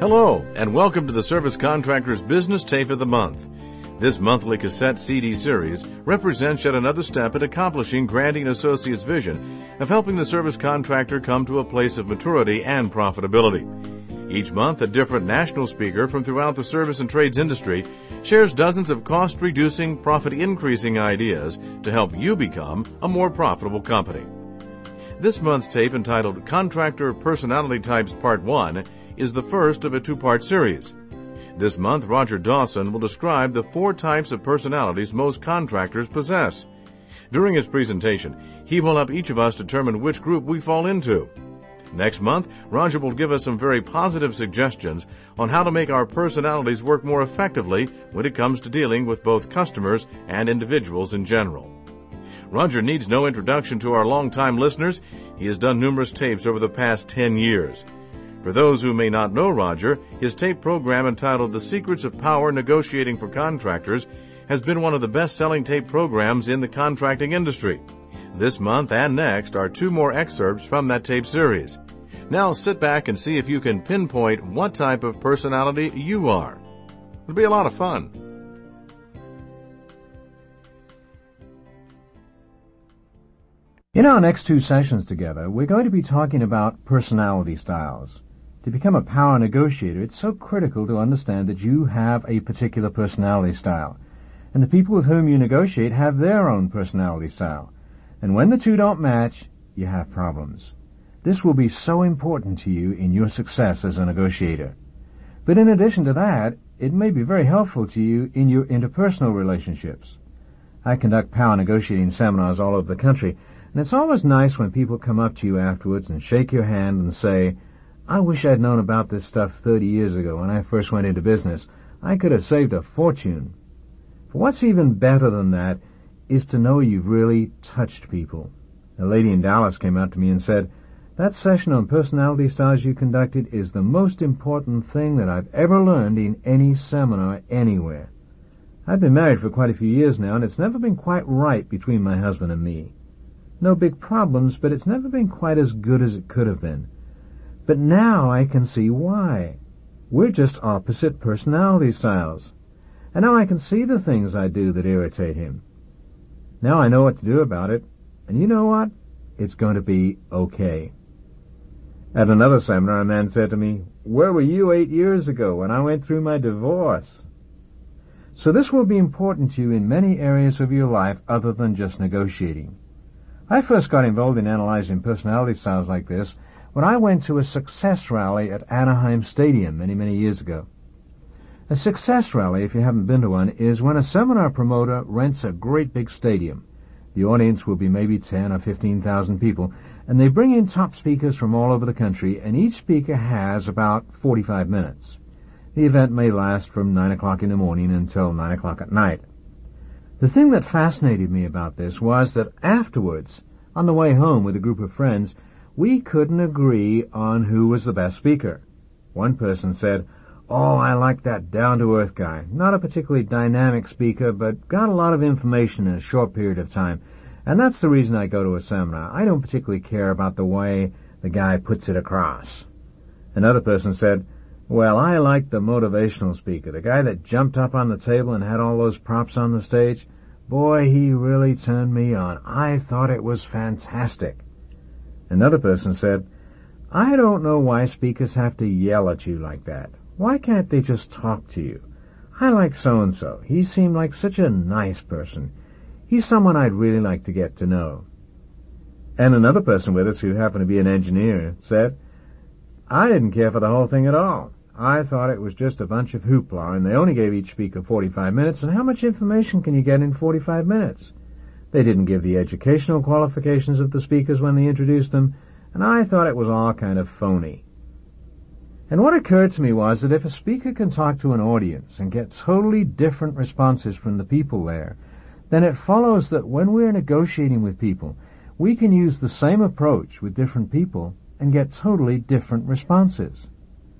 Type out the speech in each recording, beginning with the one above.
Hello, and welcome to the Service Contractor's Business Tape of the Month. This monthly cassette CD series represents yet another step in accomplishing Grandin Associates' vision of helping the service contractor come to a place of maturity and profitability. Each month, a different national speaker from throughout the service and trades industry shares dozens of cost-reducing, profit-increasing ideas to help you become a more profitable company. This month's tape, entitled Contractor Personality Types Part 1, is the first of a two-part series. This month, Roger Dawson will describe the 4 types of personalities most contractors possess. During his presentation, he will help each of us determine which group we fall into. Next month, Roger will give us some very positive suggestions on how to make our personalities work more effectively when it comes to dealing with both customers and individuals in general. Roger needs no introduction to our longtime listeners. He has done numerous tapes over the past 10 years. For those who may not know Roger, his tape program entitled The Secrets of Power Negotiating for Contractors has been one of the best-selling tape programs in the contracting industry. This month and next are 2 more excerpts from that tape series. Now sit back and see if you can pinpoint what type of personality you are. It'll be a lot of fun. In our next 2 sessions together, we're going to be talking about personality styles. To become a power negotiator, it's so critical to understand that you have a particular personality style, and the people with whom you negotiate have their own personality style. And when the 2 don't match, you have problems. This will be so important to you in your success as a negotiator. But in addition to that, it may be very helpful to you in your interpersonal relationships. I conduct power negotiating seminars all over the country, and it's always nice when people come up to you afterwards and shake your hand and say, "I wish I'd known about this stuff 30 years ago when I first went into business. I could have saved a fortune." But what's even better than that is to know you've really touched people. A lady in Dallas came out to me and said, "That session on personality styles you conducted is the most important thing that I've ever learned in any seminar anywhere." I've been married for quite a few years now, and it's never been quite right between my husband and me. No big problems, but it's never been quite as good as it could have been. But now I can see why. We're just opposite personality styles. And now I can see the things I do that irritate him. Now I know what to do about it. And you know what? It's going to be okay. At another seminar, a man said to me, "Where were you 8 years ago when I went through my divorce?" So this will be important to you in many areas of your life other than just negotiating. I first got involved in analyzing personality styles like this when I went to a success rally at Anaheim Stadium many years ago. A success rally, if you haven't been to one, is when a seminar promoter rents a great big stadium. The audience will be maybe 10 or 15,000 people, and they bring in top speakers from all over the country, and each speaker has about 45 minutes. The event may last from 9 o'clock in the morning until 9 o'clock at night. The thing that fascinated me about this was that afterwards, on the way home with a group of friends, we couldn't agree on who was the best speaker. One person said, "Oh, I like that down-to-earth guy. Not a particularly dynamic speaker, but got a lot of information in a short period of time. And that's the reason I go to a seminar. I don't particularly care about the way the guy puts it across." Another person said, "Well, I like the motivational speaker, the guy that jumped up on the table and had all those props on the stage. Boy, he really turned me on. I thought it was fantastic." Another person said, "I don't know why speakers have to yell at you like that. Why can't they just talk to you? I like so-and-so. He seemed like such a nice person. He's someone I'd really like to get to know." And another person with us, who happened to be an engineer, said, "I didn't care for the whole thing at all. I thought it was just a bunch of hoopla, and they only gave each speaker 45 minutes, and how much information can you get in 45 minutes? They didn't give the educational qualifications of the speakers when they introduced them, and I thought it was all kind of phony." And what occurred to me was that if a speaker can talk to an audience and get totally different responses from the people there, then it follows that when we're negotiating with people, we can use the same approach with different people and get totally different responses.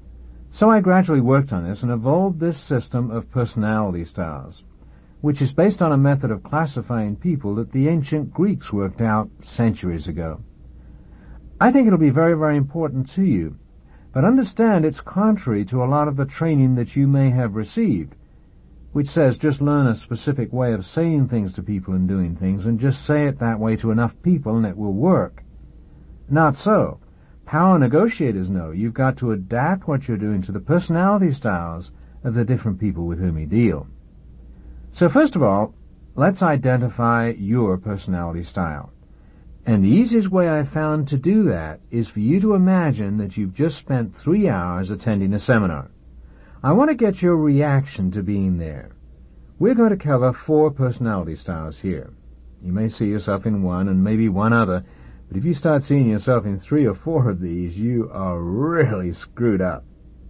So I gradually worked on this and evolved this system of personality styles, which is based on a method of classifying people that the ancient Greeks worked out centuries ago. I think it'll be very important to you But understand it's contrary to a lot of the training that you may have received, which says just learn a specific way of saying things to people and doing things, and just say it that way to enough people and it will work. Not so. Power negotiators know you've got to adapt what you're doing to the personality styles of the different people with whom you deal. So first of all, let's identify your personality style. And the easiest way I've found to do that is for you to imagine that you've just spent 3 hours attending a seminar. I want to get your reaction to being there. We're going to cover 4 personality styles here. You may see yourself in one and maybe one other, but if you start seeing yourself in 3 or 4 of these, you are really screwed up.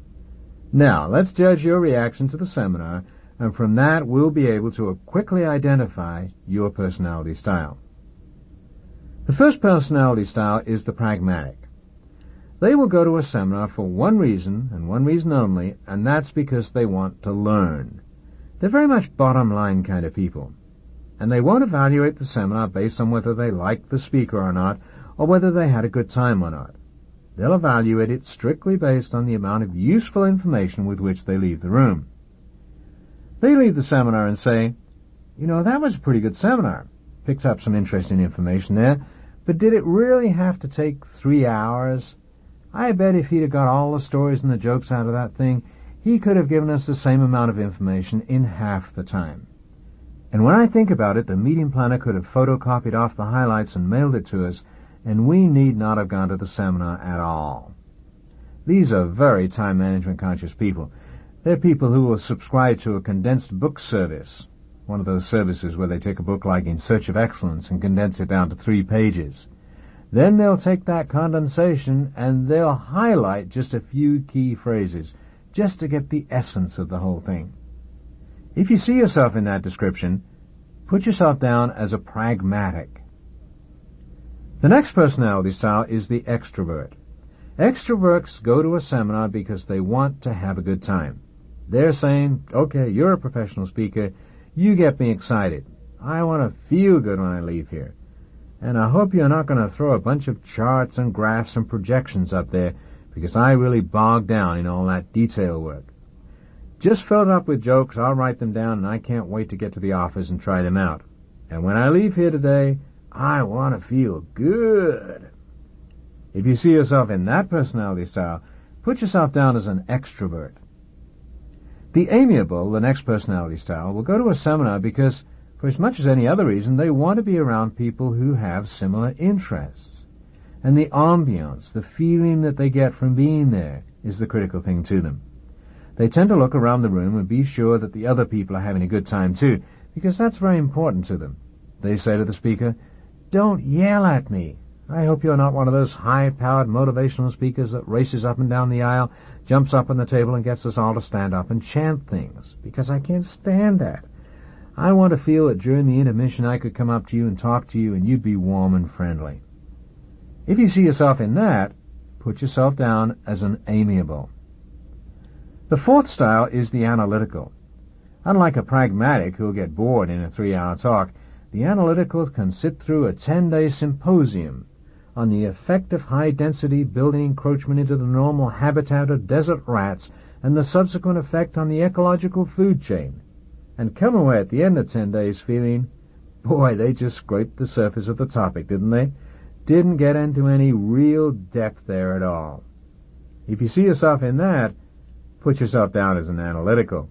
Now, let's judge your reaction to the seminar, and from that we'll be able to quickly identify your personality style. The first personality style is the pragmatic. They will go to a seminar for one reason, and one reason only, and that's because they want to learn. They're very much bottom-line kind of people, and they won't evaluate the seminar based on whether they liked the speaker or not, or whether they had a good time or not. They'll evaluate it strictly based on the amount of useful information with which they leave the room. They leave the seminar and say, that was a pretty good seminar. Picked up some interesting information there, but did it really have to take 3 hours? I bet if he'd have got all the stories and the jokes out of that thing, he could have given us the same amount of information in half the time. And when I think about it, the meeting planner could have photocopied off the highlights and mailed it to us, and we need not have gone to the seminar at all. These are very time management conscious people. They're people who will subscribe to a condensed book service, one of those services where they take a book like In Search of Excellence and condense it down to 3 pages. Then they'll take that condensation and they'll highlight just a few key phrases, just to get the essence of the whole thing. If you see yourself in that description, put yourself down as a pragmatic. The next personality style is the extrovert. Extroverts go to a seminar because they want to have a good time. They're saying, okay, you're a professional speaker, you get me excited. I want to feel good when I leave here. And I hope you're not going to throw a bunch of charts and graphs and projections up there, because I really bog down in all that detail work. Just fill it up with jokes, I'll write them down, and I can't wait to get to the office and try them out. And when I leave here today, I want to feel good. If you see yourself in that personality style, put yourself down as an extrovert. The amiable, the next personality style, will go to a seminar because, for as much as any other reason, they want to be around people who have similar interests. And the ambiance, the feeling that they get from being there, is the critical thing to them. They tend to look around the room and be sure that the other people are having a good time too, because that's very important to them. They say to the speaker, "Don't yell at me. I hope you're not one of those high-powered motivational speakers that races up and down the aisle, jumps up on the table and gets us all to stand up and chant things, because I can't stand that. I want to feel that during the intermission I could come up to you and talk to you and you'd be warm and friendly." If you see yourself in that, put yourself down as an amiable. The fourth style is the analytical. Unlike a pragmatic who'll get bored in a 3-hour talk, the analytical can sit through a 10-day symposium on the effect of high-density building encroachment into the normal habitat of desert rats and the subsequent effect on the ecological food chain, and come away at the end of 10 days feeling, boy, they just scraped the surface of the topic, didn't they? Didn't get into any real depth there at all. If you see yourself in that, put yourself down as an analytical.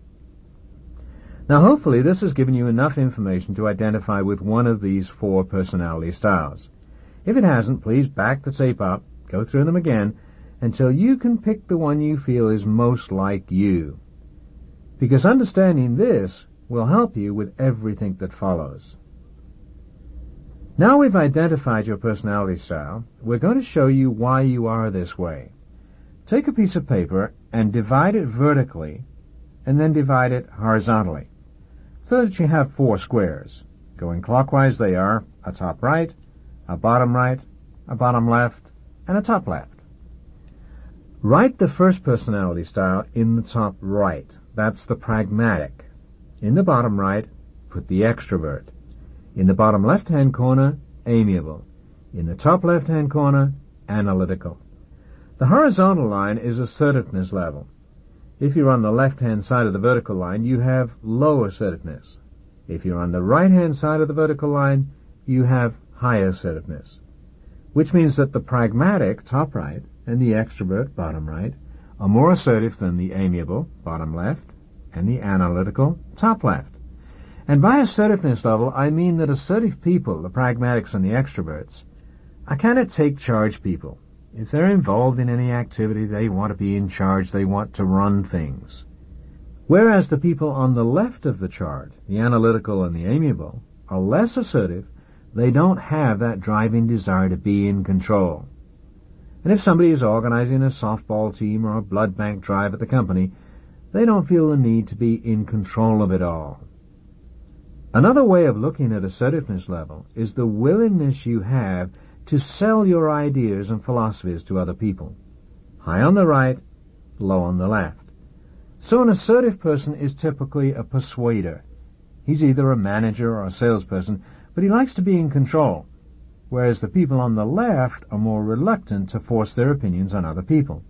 Now, hopefully this has given you enough information to identify with one of these 4 personality styles. If it hasn't, please back the tape up, go through them again, until you can pick the one you feel is most like you. Because understanding this will help you with everything that follows. Now we've identified your personality style, we're going to show you why you are this way. Take a piece of paper and divide it vertically, and then divide it horizontally, so that you have 4 squares. Going clockwise they are a top right, a bottom left, and a top left. Write the first personality style in the top right. That's the pragmatic. In the bottom right, put the extrovert. In the bottom left-hand corner, amiable. In the top left-hand corner, analytical. The horizontal line is assertiveness level. If you're on the left-hand side of the vertical line, you have low assertiveness. If you're on the right-hand side of the vertical line, you have high assertiveness, which means that the pragmatic, top right, and the extrovert, bottom right, are more assertive than the amiable, bottom left, and the analytical, top left. And by assertiveness level, I mean that assertive people, the pragmatics and the extroverts, are kind of take-charge people. If they're involved in any activity, they want to be in charge, they want to run things. Whereas the people on the left of the chart, the analytical and the amiable, are less assertive, they don't have that driving desire to be in control. And if somebody is organizing a softball team or a blood bank drive at the company, they don't feel the need to be in control of it all. Another way of looking at assertiveness level is the willingness you have to sell your ideas and philosophies to other people. High on the right, low on the left. So an assertive person is typically a persuader. He's either a manager or a salesperson, but he likes to be in control, whereas the people on the left are more reluctant to force their opinions on other people.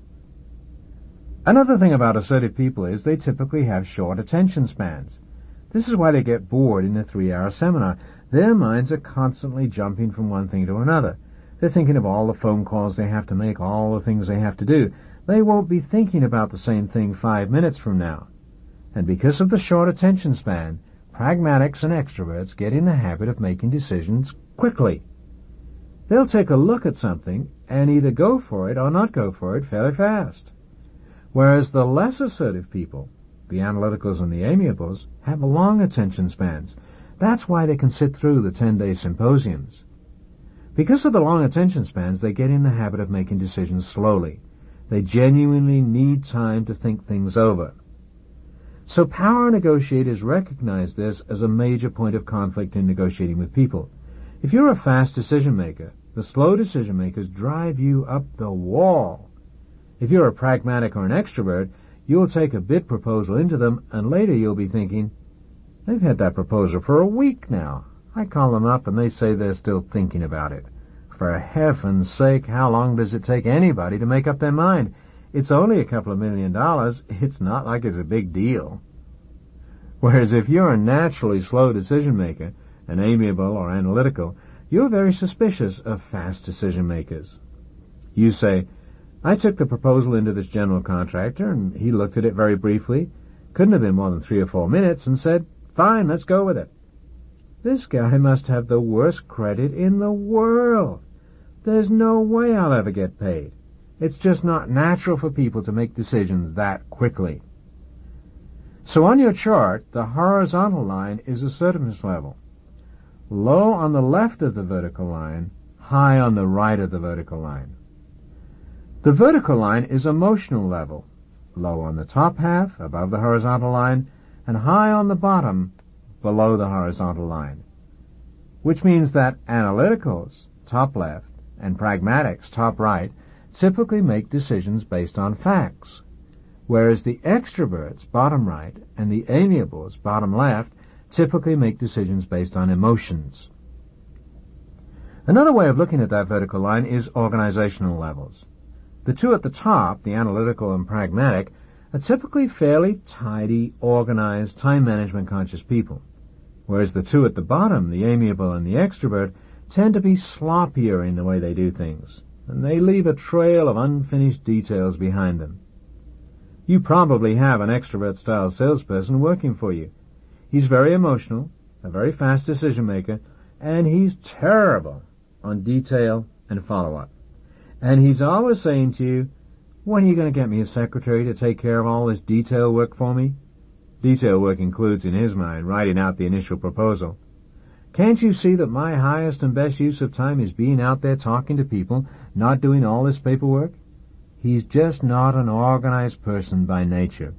Another thing about assertive people is they typically have short attention spans. This is why they get bored in a 3-hour seminar. Their minds are constantly jumping from one thing to another. They're thinking of all the phone calls they have to make, all the things they have to do. They won't be thinking about the same thing 5 minutes from now. And because of the short attention span, pragmatics and extroverts get in the habit of making decisions quickly. They'll take a look at something and either go for it or not go for it fairly fast. Whereas the less assertive people, the analyticals and the amiables, have long attention spans. That's why they can sit through the 10-day symposiums. Because of the long attention spans, they get in the habit of making decisions slowly. They genuinely need time to think things over. So power negotiators recognize this as a major point of conflict in negotiating with people. If you're a fast decision maker, the slow decision makers drive you up the wall. If you're a pragmatic or an extrovert, you'll take a bid proposal into them, and later you'll be thinking, they've had that proposal for a week now. I call them up and they say they're still thinking about it. For heaven's sake, how long does it take anybody to make up their mind? It's only a couple of $1 million. It's not like it's a big deal. Whereas if you're a naturally slow decision maker, an amiable or analytical, you're very suspicious of fast decision makers. You say, I took the proposal into this general contractor, and he looked at it very briefly, couldn't have been more than 3 or 4 minutes, and said, fine, let's go with it. This guy must have the worst credit in the world. There's no way I'll ever get paid. It's just not natural for people to make decisions that quickly. So on your chart, the horizontal line is assertiveness level. Low on the left of the vertical line, high on the right of the vertical line. The vertical line is emotional level, low on the top half, above the horizontal line, and high on the bottom, below the horizontal line. Which means that analyticals, top left, and pragmatics, top right, typically make decisions based on facts, whereas the extroverts, bottom right, and the amiables, bottom left, typically make decisions based on emotions. Another way of looking at that vertical line is organizational levels. The two at the top, the analytical and pragmatic, are typically fairly tidy, organized, time management conscious people, whereas the two at the bottom, the amiable and the extrovert, tend to be sloppier in the way they do things, and they leave a trail of unfinished details behind them. You probably have an extrovert-style salesperson working for you. He's very emotional, a very fast decision-maker, and he's terrible on detail and follow-up. And he's always saying to you, when are you going to get me a secretary to take care of all this detail work for me? Detail work includes, in his mind, writing out the initial proposal. Can't you see that my highest and best use of time is being out there talking to people, not doing all this paperwork? He's just not an organized person by nature.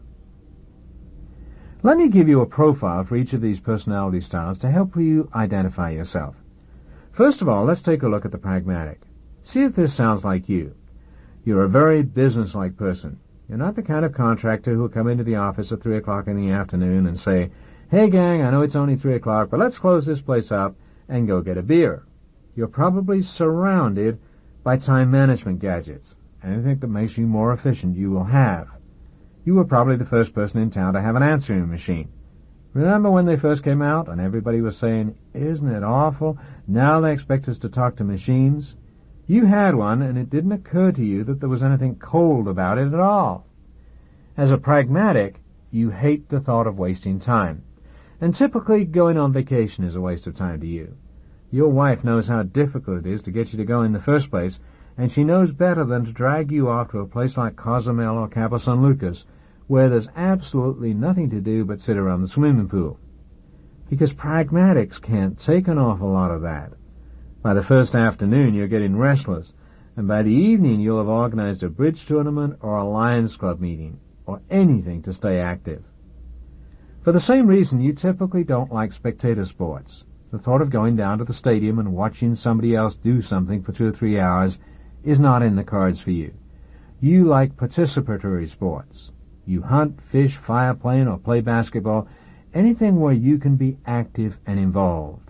Let me give you a profile for each of these personality styles to help you identify yourself. First of all, let's take a look at the pragmatic. See if this sounds like you. You're a very business-like person. You're not the kind of contractor who'll come into the office at 3 o'clock in the afternoon and say, hey gang, I know it's only 3 o'clock, but let's close this place up and go get a beer. You're probably surrounded by time management gadgets, anything that makes you more efficient you will have. You were probably the first person in town to have an answering machine. Remember when they first came out and everybody was saying, "Isn't it awful? Now they expect us to talk to machines." You had one, and it didn't occur to you that there was anything cold about it at all. As a pragmatic, you hate the thought of wasting time. And typically, going on vacation is a waste of time to you. Your wife knows how difficult it is to get you to go in the first place, and she knows better than to drag you off to a place like Cozumel or Cabo San Lucas, where there's absolutely nothing to do but sit around the swimming pool. Because pragmatics can't take an awful lot of that. By the first afternoon, you're getting restless, and by the evening, you'll have organized a bridge tournament or a Lions Club meeting, or anything to stay active. For the same reason, you typically don't like spectator sports. The thought of going down to the stadium and watching somebody else do something for 2 or 3 hours is not in the cards for you. You like participatory sports. You hunt, fish, fire plane, or play basketball, anything where you can be active and involved.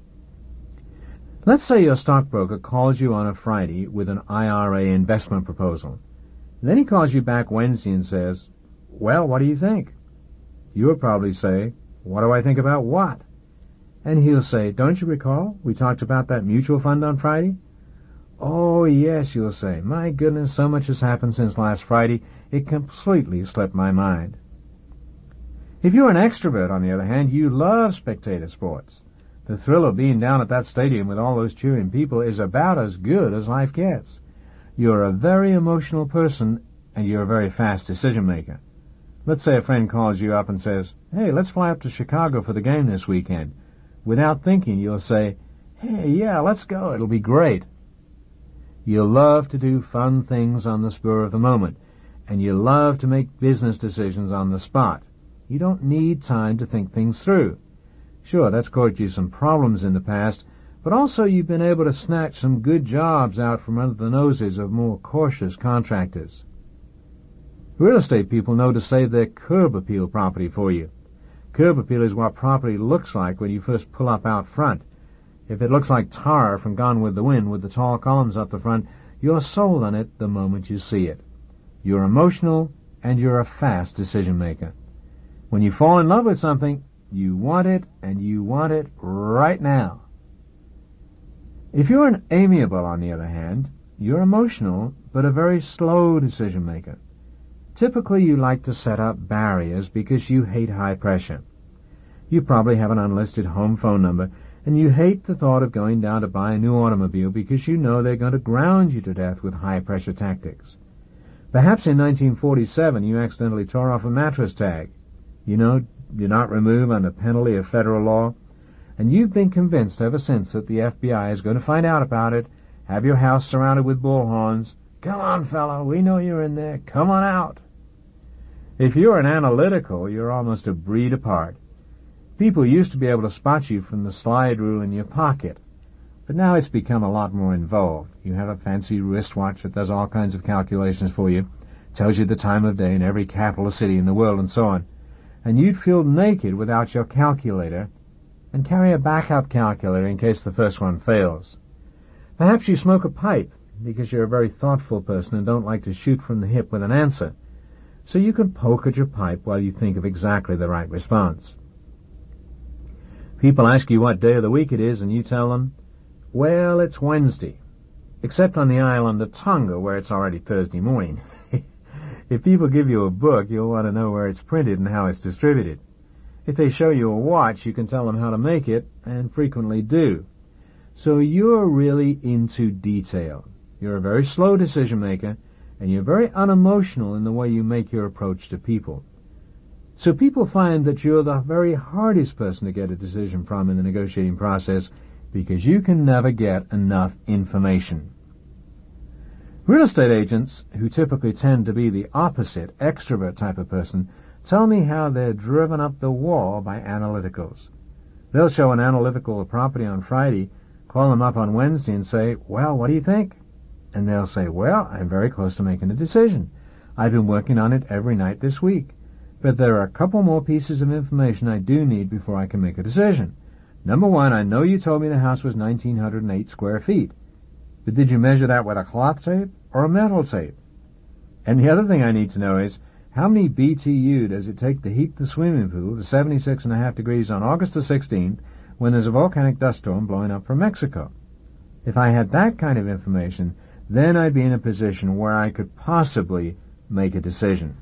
Let's say your stockbroker calls you on a Friday with an IRA investment proposal. Then he calls you back Wednesday and says, "Well, what do you think?" You'll probably say, "What do I think about what?" And he'll say, "Don't you recall? We talked about that mutual fund on Friday?" "Oh, yes," you'll say. "My goodness, so much has happened since last Friday, it completely slipped my mind." If you're an extrovert, on the other hand, you love spectator sports. The thrill of being down at that stadium with all those cheering people is about as good as life gets. You're a very emotional person, and you're a very fast decision-maker. Let's say a friend calls you up and says, "Hey, let's fly up to Chicago for the game this weekend." Without thinking, you'll say, "Hey, yeah, let's go. It'll be great." You love to do fun things on the spur of the moment, and you love to make business decisions on the spot. You don't need time to think things through. Sure, that's caused you some problems in the past, but also you've been able to snatch some good jobs out from under the noses of more cautious contractors. Real estate people know to save their curb appeal property for you. Curb appeal is what property looks like when you first pull up out front. If it looks like tar from Gone with the Wind with the tall columns up the front, you're sold on it the moment you see it. You're emotional, and you're a fast decision-maker. When you fall in love with something, you want it, and you want it right now. If you're an amiable, on the other hand, you're emotional, but a very slow decision-maker. Typically, you like to set up barriers because you hate high pressure. You probably have an unlisted home phone number, and you hate the thought of going down to buy a new automobile because you know they're going to ground you to death with high-pressure tactics. Perhaps in 1947 you accidentally tore off a mattress tag. You know, do not remove under penalty of federal law. And you've been convinced ever since that the FBI is going to find out about it, have your house surrounded with bullhorns. "Come on, fella, we know you're in there. Come on out." If you're an analytical, you're almost a breed apart. People used to be able to spot you from the slide rule in your pocket, but now it's become a lot more involved. You have a fancy wristwatch that does all kinds of calculations for you, tells you the time of day in every capital city in the world and so on. And you'd feel naked without your calculator, and carry a backup calculator in case the first one fails. Perhaps you smoke a pipe, because you're a very thoughtful person and don't like to shoot from the hip with an answer, so you can poke at your pipe while you think of exactly the right response. People ask you what day of the week it is, and you tell them, "Well, it's Wednesday," except on the island of Tonga, where it's already Thursday morning. If people give you a book, you'll want to know where it's printed and how it's distributed. If they show you a watch, you can tell them how to make it, and frequently do. So you're really into detail. You're a very slow decision-maker, and you're very unemotional in the way you make your approach to people. So people find that you're the very hardest person to get a decision from in the negotiating process because you can never get enough information. Real estate agents, who typically tend to be the opposite, extrovert type of person, tell me how they're driven up the wall by analyticals. They'll show an analytical property on Friday, call them up on Wednesday and say, "Well, what do you think?" And they'll say, "Well, I'm very close to making a decision. I've been working on it every night this week. But there are a couple more pieces of information I do need before I can make a decision. Number one, I know you told me the house was 1,908 square feet. But did you measure that with a cloth tape or a metal tape? And the other thing I need to know is, how many BTU does it take to heat the swimming pool to 76.5 degrees on August the 16th when there's a volcanic dust storm blowing up from Mexico? If I had that kind of information, then I'd be in a position where I could possibly make a decision.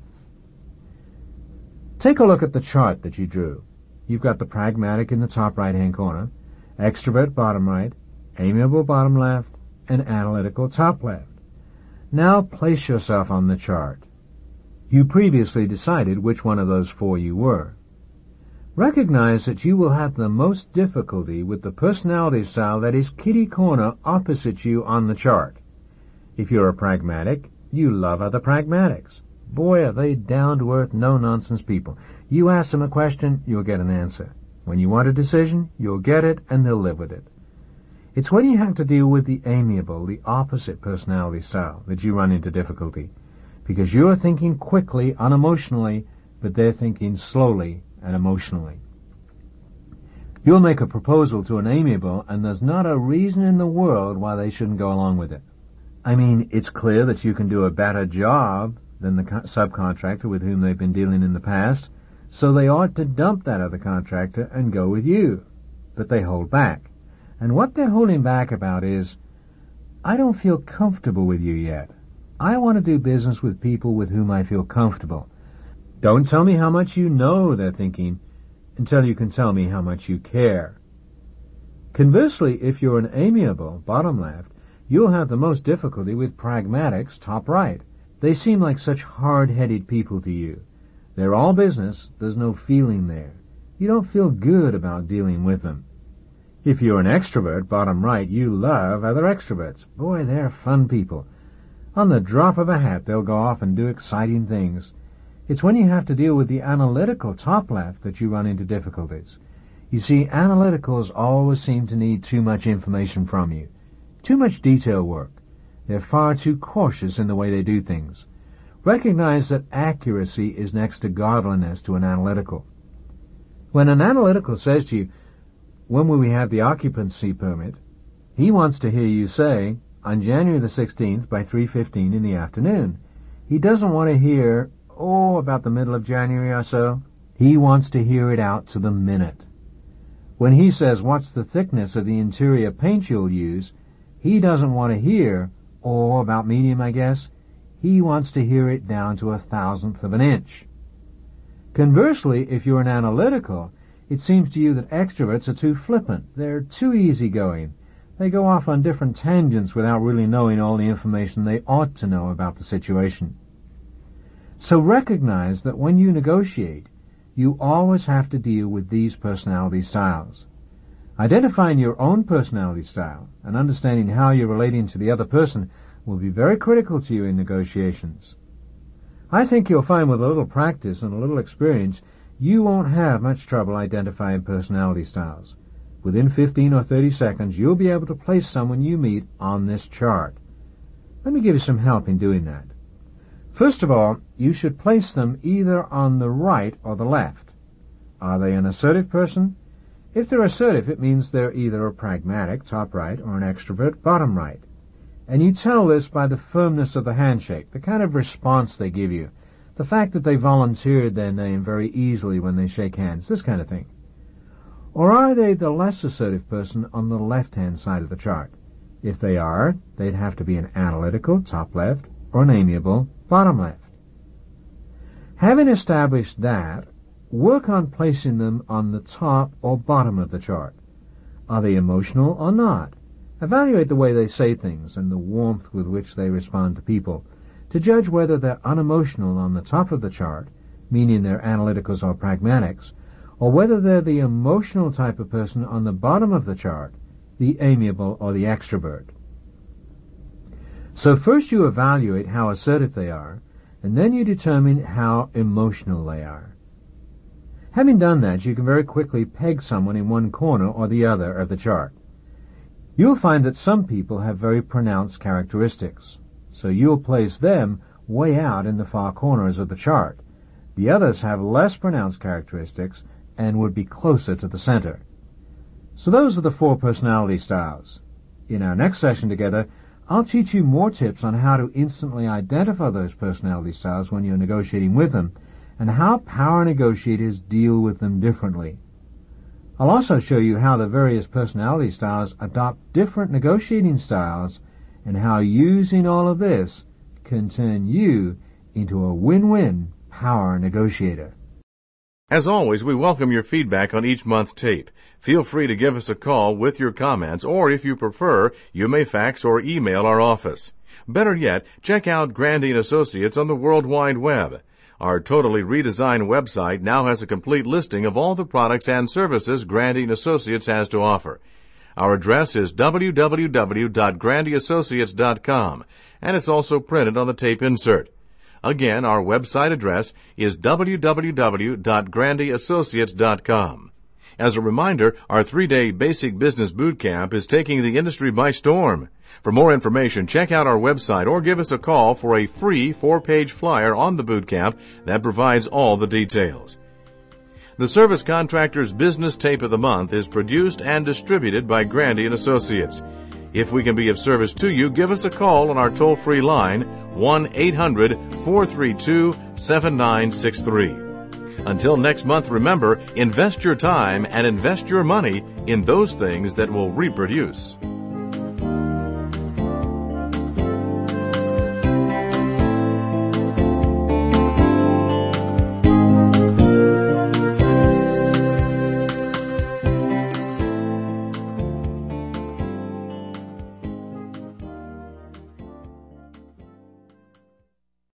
Take a look at the chart that you drew. You've got the pragmatic in the top right-hand corner, extrovert bottom right, amiable bottom left, and analytical top left. Now place yourself on the chart. You previously decided which one of those four you were. Recognize that you will have the most difficulty with the personality style that is kitty-corner opposite you on the chart. If you're a pragmatic, you love other pragmatics. Boy, are they down-to-earth, no-nonsense people. You ask them a question, you'll get an answer. When you want a decision, you'll get it, and they'll live with it. It's when you have to deal with the amiable, the opposite personality style, that you run into difficulty, because you're thinking quickly, unemotionally, but they're thinking slowly and emotionally. You'll make a proposal to an amiable, and there's not a reason in the world why they shouldn't go along with it. I mean, it's clear that you can do a better job than the subcontractor with whom they've been dealing in the past, so they ought to dump that other contractor and go with you. But they hold back. And what they're holding back about is, I don't feel comfortable with you yet. I want to do business with people with whom I feel comfortable. Don't tell me how much you know, they're thinking, until you can tell me how much you care. Conversely, if you're an amiable, bottom left, you'll have the most difficulty with pragmatics, top right. They seem like such hard-headed people to you. They're all business, there's no feeling there. You don't feel good about dealing with them. If you're an extrovert, bottom right, you love other extroverts. Boy, they're fun people. On the drop of a hat, they'll go off and do exciting things. It's when you have to deal with the analytical top left that you run into difficulties. You see, analyticals always seem to need too much information from you, too much detail work. They're far too cautious in the way they do things. Recognize that accuracy is next to godliness to an analytical. When an analytical says to you, when will we have the occupancy permit, he wants to hear you say, on January the 16th by 3:15 in the afternoon. He doesn't want to hear, about the middle of January or so. He wants to hear it out to the minute. When he says, what's the thickness of the interior paint you'll use, he doesn't want to hear, about medium, I guess. He wants to hear it down to 1/1000th of an inch. Conversely, if you're an analytical, it seems to you that extroverts are too flippant. They're too easygoing. They go off on different tangents without really knowing all the information they ought to know about the situation. So recognize that when you negotiate, you always have to deal with these personality styles. Identifying your own personality style and understanding how you're relating to the other person will be very critical to you in negotiations. I think you'll find with a little practice and a little experience, you won't have much trouble identifying personality styles. Within 15 or 30 seconds, you'll be able to place someone you meet on this chart. Let me give you some help in doing that. First of all, you should place them either on the right or the left. Are they an assertive person? If they're assertive, it means they're either a pragmatic, top right, or an extrovert, bottom right. And you tell this by the firmness of the handshake, the kind of response they give you, the fact that they volunteered their name very easily when they shake hands, this kind of thing. Or are they the less assertive person on the left-hand side of the chart? If they are, they'd have to be an analytical, top left, or an amiable, bottom left. Having established that, work on placing them on the top or bottom of the chart. Are they emotional or not? Evaluate the way they say things and the warmth with which they respond to people to judge whether they're unemotional on the top of the chart, meaning they're analyticals or pragmatics, or whether they're the emotional type of person on the bottom of the chart, the amiable or the extrovert. So first you evaluate how assertive they are, and then you determine how emotional they are. Having done that, you can very quickly peg someone in one corner or the other of the chart. You'll find that some people have very pronounced characteristics, so you'll place them way out in the far corners of the chart. The others have less pronounced characteristics and would be closer to the center. So those are the four personality styles. In our next session together, I'll teach you more tips on how to instantly identify those personality styles when you're negotiating with them, and how power negotiators deal with them differently. I'll also show you how the various personality styles adopt different negotiating styles, and how using all of this can turn you into a win-win power negotiator. As always, we welcome your feedback on each month's tape. Feel free to give us a call with your comments, or if you prefer, you may fax or email our office. Better yet, check out Grandy & Associates on the World Wide Web. Our totally redesigned website now has a complete listing of all the products and services Grandy & Associates has to offer. Our address is www.grandyassociates.com, and it's also printed on the tape insert. Again, our website address is www.grandyassociates.com. As a reminder, our 3-day Basic Business Boot Camp is taking the industry by storm. For more information, check out our website or give us a call for a free 4-page flyer on the boot camp that provides all the details. The Service Contractor's Business Tape of the Month is produced and distributed by Grandy & Associates. If we can be of service to you, give us a call on our toll-free line, 1-800-432-7963. Until next month, remember, invest your time and invest your money in those things that will reproduce.